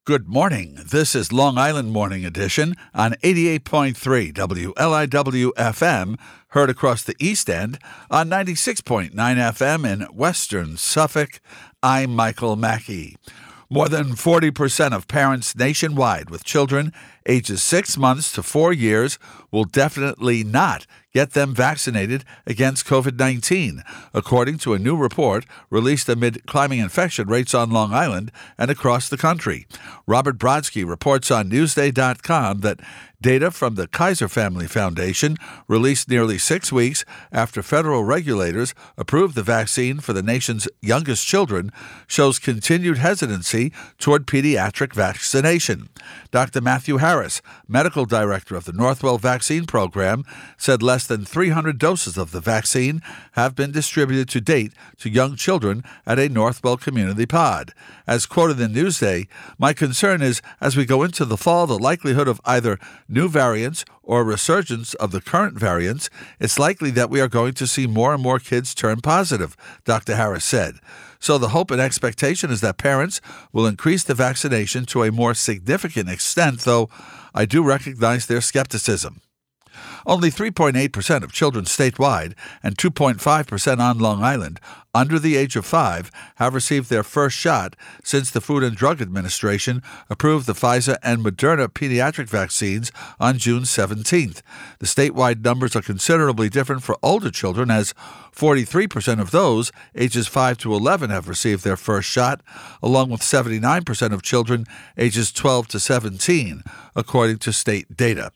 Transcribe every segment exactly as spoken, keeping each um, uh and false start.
Good morning. This is Long Island Morning Edition on eighty-eight point three W L I W F M, heard across the East End on ninety-six point nine F M in Western Suffolk. I'm Michael Mackey. More than forty percent of parents nationwide with children ages six months to four years will definitely not get them vaccinated against covid nineteen, according to a new report released amid climbing infection rates on Long Island and across the country. Robert Brodsky reports on Newsday dot com that data from the Kaiser Family Foundation, released nearly six weeks after federal regulators approved the vaccine for the nation's youngest children, shows continued hesitancy toward pediatric vaccination. Doctor Matthew Harris, medical director of the Northwell Vaccine Program, said less than three hundred doses of the vaccine have been distributed to date to young children at a Northwell community pod. As quoted in Newsday, "My concern is, as we go into the fall, the likelihood of either new variants or resurgence of the current variants, it's likely that we are going to see more and more kids turn positive," Doctor Harris said. So the hope and expectation is that parents will increase the vaccination to a more significant extent, though I do recognize their skepticism. Only three point eight percent of children statewide and two point five percent on Long Island under the age of five have received their first shot since the Food and Drug Administration approved the Pfizer and Moderna pediatric vaccines on June seventeenth. The statewide numbers are considerably different for older children, as forty-three percent of those ages five to eleven have received their first shot, along with seventy-nine percent of children ages twelve to seventeen, according to state data.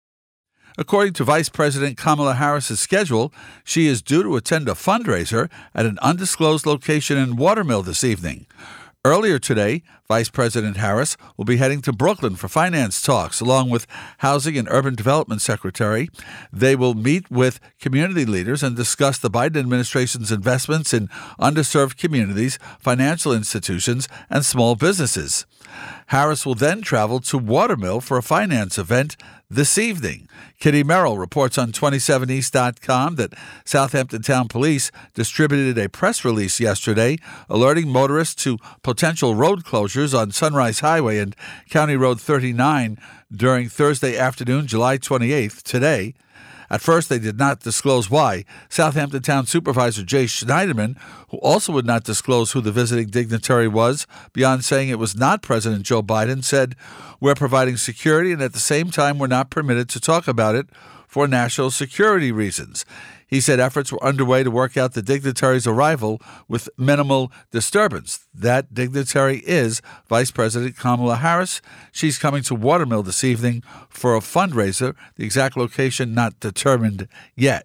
According to Vice President Kamala Harris's schedule, she is due to attend a fundraiser at an undisclosed location in Watermill this evening. Earlier today, Vice President Harris will be heading to Brooklyn for finance talks, along with Housing and Urban Development Secretary. They will meet with community leaders and discuss the Biden administration's investments in underserved communities, financial institutions, and small businesses. Harris will then travel to Watermill for a finance event this evening. Kitty Merrill reports on twenty-seven east dot com that Southampton Town Police distributed a press release yesterday alerting motorists to potential road closures on Sunrise Highway and County Road thirty-nine during Thursday afternoon, July twenty-eighth, today. At first, they did not disclose why. Southampton Town Supervisor Jay Schneiderman, who also would not disclose who the visiting dignitary was, beyond saying it was not President Joe Biden, said, "We're providing security, and at the same time, we're not permitted to talk about it for national security reasons." He said efforts were underway to work out the dignitary's arrival with minimal disturbance. That dignitary is Vice President Kamala Harris. She's coming to Watermill this evening for a fundraiser, the exact location not determined yet.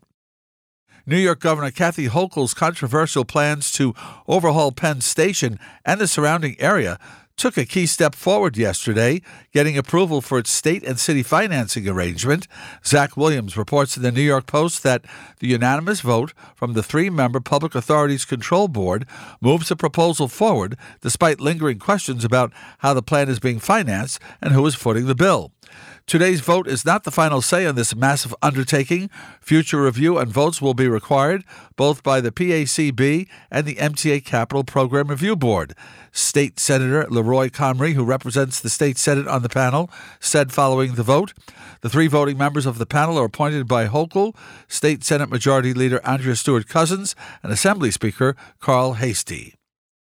New York Governor Kathy Hochul's controversial plans to overhaul Penn Station and the surrounding area took a key step forward yesterday, getting approval for its state and city financing arrangement. Zach Williams reports in the New York Post that the unanimous vote from the three-member Public Authorities Control Board moves the proposal forward, despite lingering questions about how the plan is being financed and who is footing the bill. Today's vote is not the final say on this massive undertaking. Future review and votes will be required, both by the P A C B and the M T A Capital Program Review Board. State Senator Leroy Comrie, who represents the state Senate on the panel, said following the vote, the three voting members of the panel are appointed by Hochul, State Senate Majority Leader Andrea Stewart-Cousins, and Assembly Speaker Carl Hastie.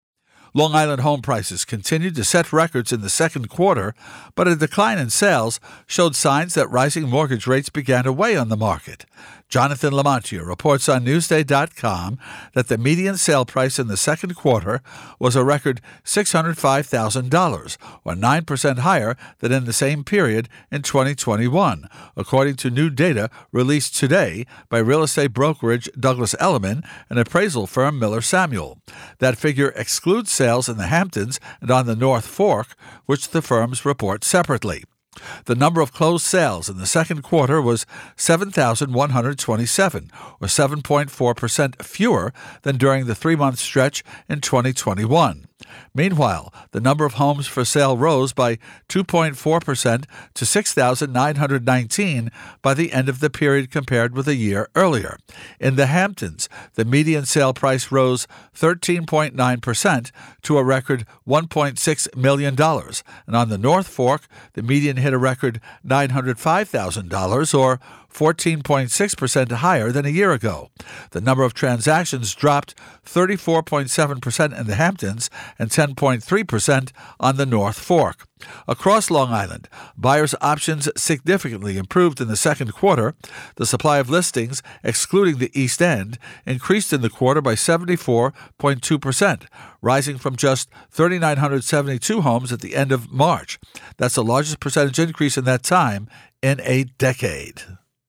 Long Island home prices continued to set records in the second quarter, but a decline in sales showed signs that rising mortgage rates began to weigh on the market. Jonathan Lamontia reports on Newsday dot com that the median sale price in the second quarter was a record six hundred five thousand dollars, or nine percent higher than in the same period in twenty twenty-one, according to new data released today by real estate brokerage Douglas Elliman and appraisal firm Miller Samuel. That figure excludes sales in the Hamptons and on the North Fork, which the firms report separately. The number of closed sales in the second quarter was seven thousand one hundred twenty-seven, or seven point four percent fewer than during the three-month stretch in twenty twenty-one. Meanwhile, the number of homes for sale rose by two point four percent to six thousand nine hundred nineteen by the end of the period compared with a year earlier. In the Hamptons, the median sale price rose thirteen point nine percent to a record one point six million dollars. And on the North Fork, the median hit a record nine hundred five thousand dollars, or fourteen point six percent higher than a year ago. The number of transactions dropped thirty-four point seven percent in the Hamptons and ten point three percent on the North Fork. Across Long Island, buyers' options significantly improved in the second quarter. The supply of listings, excluding the East End, increased in the quarter by seventy-four point two percent, rising from just three thousand nine hundred seventy-two homes at the end of March. That's the largest percentage increase in that time in a decade.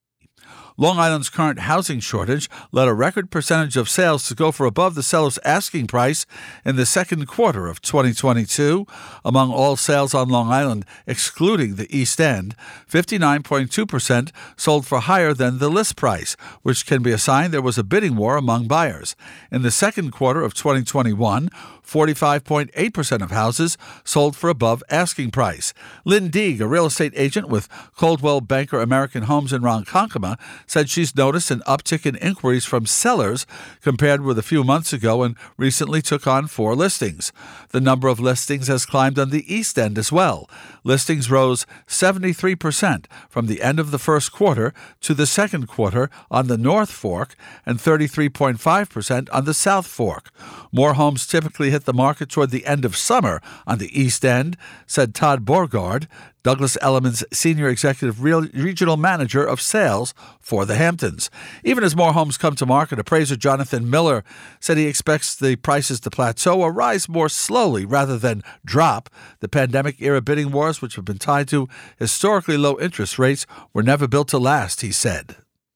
Long Island's current housing shortage led a record percentage of sales to go for above the seller's asking price in the second quarter of twenty twenty-two. Among all sales on Long Island, excluding the East End, fifty-nine point two percent sold for higher than the list price, which can be a sign there was a bidding war among buyers. In the second quarter of twenty twenty-one, forty-five point eight percent of houses sold for above asking price. Lynn Deeg, a real estate agent with Coldwell Banker American Homes in Ronkonkoma, said she's noticed an uptick in inquiries from sellers compared with a few months ago and recently took on four listings. The number of listings has climbed on the East End as well. Listings rose seventy-three percent from the end of the first quarter to the second quarter on the North Fork and thirty-three point five percent on the South Fork. More homes typically hit the market toward the end of summer on the East End, said Todd Borgard, Douglas Elliman's Senior Executive Real- Regional Manager of Sales for the Hamptons. Even as more homes come to market, appraiser Jonathan Miller said he expects the prices to plateau or rise more slowly rather than drop. The pandemic-era bidding wars, which have been tied to historically low interest rates, were never built to last, he said.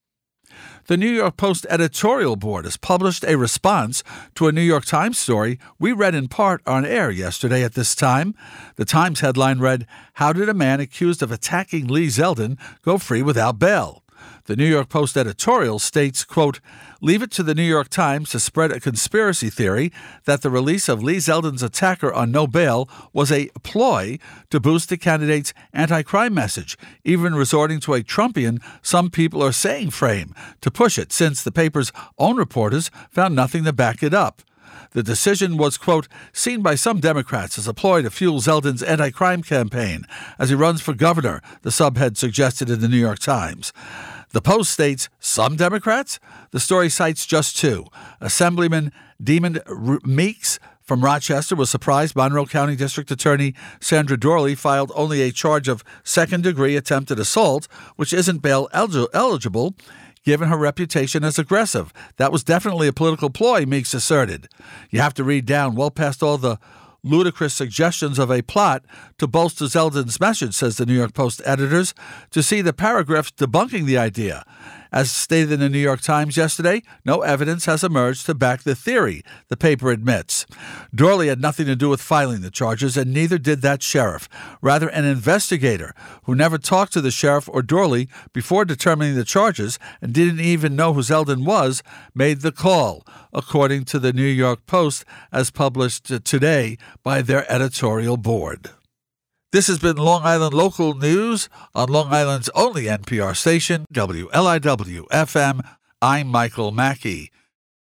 The New York Post editorial board has published a response to a New York Times story we read in part on air yesterday at this time. The Times headline read, "How did a man accused of attacking Lee Zeldin go free without bail?" The New York Post editorial states, quote, "Leave it to the New York Times to spread a conspiracy theory that the release of Lee Zeldin's attacker on no bail was a ploy to boost the candidate's anti-crime message, even resorting to a Trumpian some people are saying frame to push it, since the paper's own reporters found nothing to back it up. The decision was, quote, seen by some Democrats as a ploy to fuel Zeldin's anti-crime campaign as he runs for governor," the subhead suggested in the New York Times. The Post states, some Democrats? The story cites just two. Assemblyman Demond Meeks from Rochester was surprised Monroe County District Attorney Sandra Dorley filed only a charge of second-degree attempted assault, which isn't bail eligible, given her reputation as aggressive. That was definitely a political ploy, Meeks asserted. You have to read down well past all the ludicrous suggestions of a plot to bolster Zeldin's message, says the New York Post editors, to see the paragraphs debunking the idea. As stated in the New York Times yesterday, no evidence has emerged to back the theory, the paper admits. Dorley had nothing to do with filing the charges, and neither did that sheriff. Rather, an investigator who never talked to the sheriff or Dorley before determining the charges and didn't even know who Zeldin was, made the call, according to the New York Post, as published today by their editorial board. This has been Long Island Local News on Long Island's only N P R station, W L I W F M. I'm Michael Mackey.